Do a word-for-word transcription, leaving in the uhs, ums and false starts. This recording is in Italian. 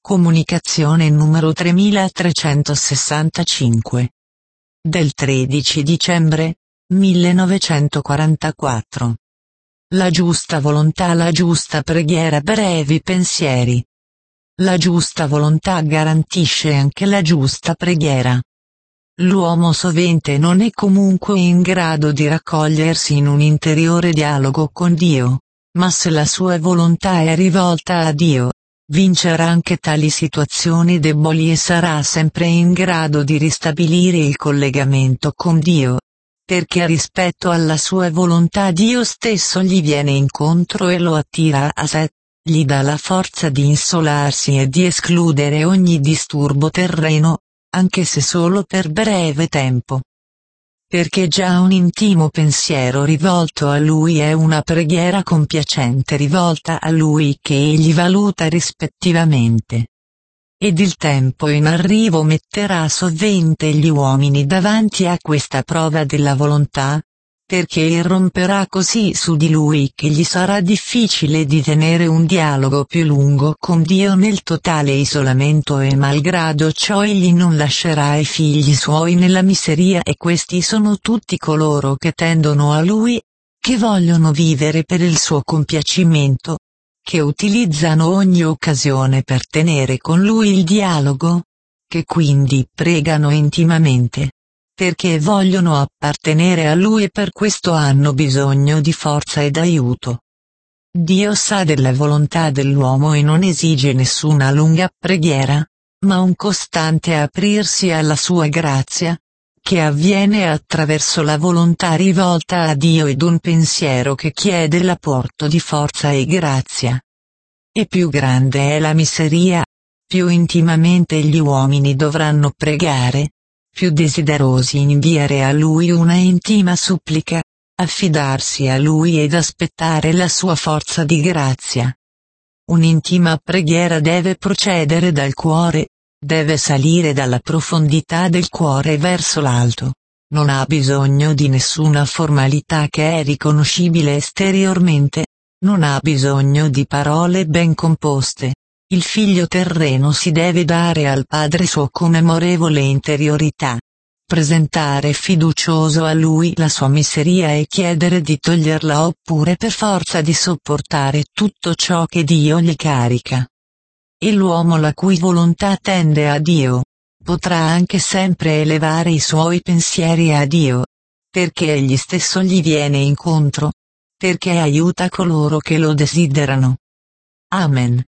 Comunicazione numero tremilatrecentosessantacinque. Del tredici dicembre millenovecentoquarantaquattro. La giusta volontà, la giusta preghiera, brevi pensieri. La giusta volontà garantisce anche la giusta preghiera. L'uomo sovente non è comunque in grado di raccogliersi in un interiore dialogo con Dio, ma se la sua volontà è rivolta a Dio, vincerà anche tali situazioni deboli e sarà sempre in grado di ristabilire il collegamento con Dio, perché rispetto alla sua volontà Dio stesso gli viene incontro e lo attira a sé, gli dà la forza di insolarsi e di escludere ogni disturbo terreno, anche se solo per breve tempo. Perché già un intimo pensiero rivolto a Lui è una preghiera compiacente rivolta a Lui che Egli valuta rispettivamente. Ed il tempo in arrivo metterà sovente gli uomini davanti a questa prova della volontà, perché irromperà così su di Lui che gli sarà difficile di tenere un dialogo più lungo con Dio nel totale isolamento e malgrado ciò Egli non lascerà i figli Suoi nella miseria e questi sono tutti coloro che tendono a Lui, che vogliono vivere per il Suo compiacimento, che utilizzano ogni occasione per tenere con Lui il dialogo, che quindi pregano intimamente, perché vogliono appartenere a Lui e per questo hanno bisogno di forza ed aiuto. Dio sa della volontà dell'uomo e non esige nessuna lunga preghiera, ma un costante aprirsi alla sua grazia, che avviene attraverso la volontà rivolta a Dio ed un pensiero che chiede l'apporto di forza e grazia. E più grande è la miseria, più intimamente gli uomini dovranno pregare, più desiderosi inviare a Lui una intima supplica, affidarsi a Lui ed aspettare la sua forza di grazia. Un'intima preghiera deve procedere dal cuore, deve salire dalla profondità del cuore verso l'alto, non ha bisogno di nessuna formalità che è riconoscibile esteriormente, non ha bisogno di parole ben composte. Il figlio terreno si deve dare al Padre suo con amorevole interiorità, presentare fiducioso a Lui la sua miseria e chiedere di toglierla oppure per forza di sopportare tutto ciò che Dio gli carica. E l'uomo la cui volontà tende a Dio, potrà anche sempre elevare i suoi pensieri a Dio, perché Egli stesso gli viene incontro, perché aiuta coloro che lo desiderano. Amen.